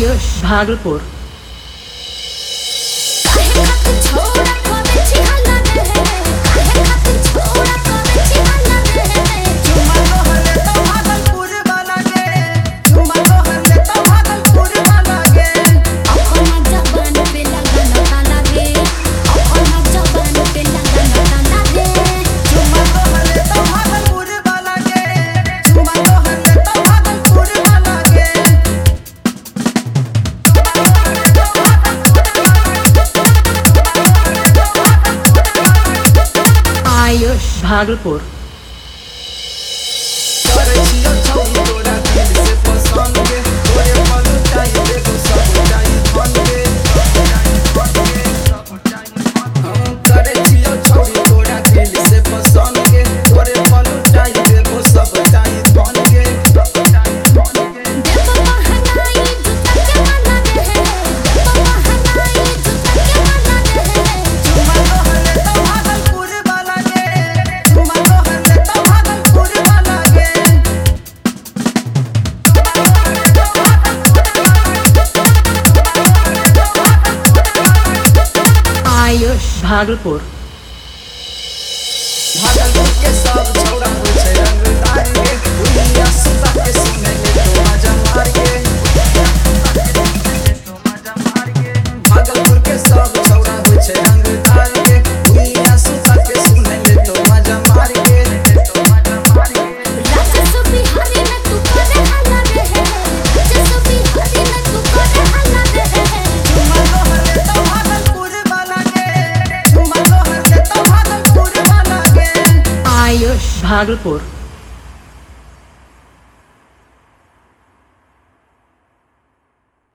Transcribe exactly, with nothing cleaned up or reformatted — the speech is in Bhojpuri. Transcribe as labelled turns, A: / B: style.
A: आयुष भागलपुर। आयुष भागलपुर। आयुष भागलपुर।
B: भागलपुर के सब छौड़ा होइ छै रंगदार के, दुनिया सुता के सुने ले तो मजा मार के। भागलपुर के सब छौड़ा होइ छै रंगदार के, दुनिया सुता के सुने ले तो मजा मार के।
C: राजस्व बिहारी में तू करे हल्ला रे है, राजस्व बिहारी में तू करे हल्ला रे है।
B: चुमा तोहरे तो भागलपुर वाला के, चुमा तोहरे तो भागलपुर वाला के।
A: आयुष भागलपुर।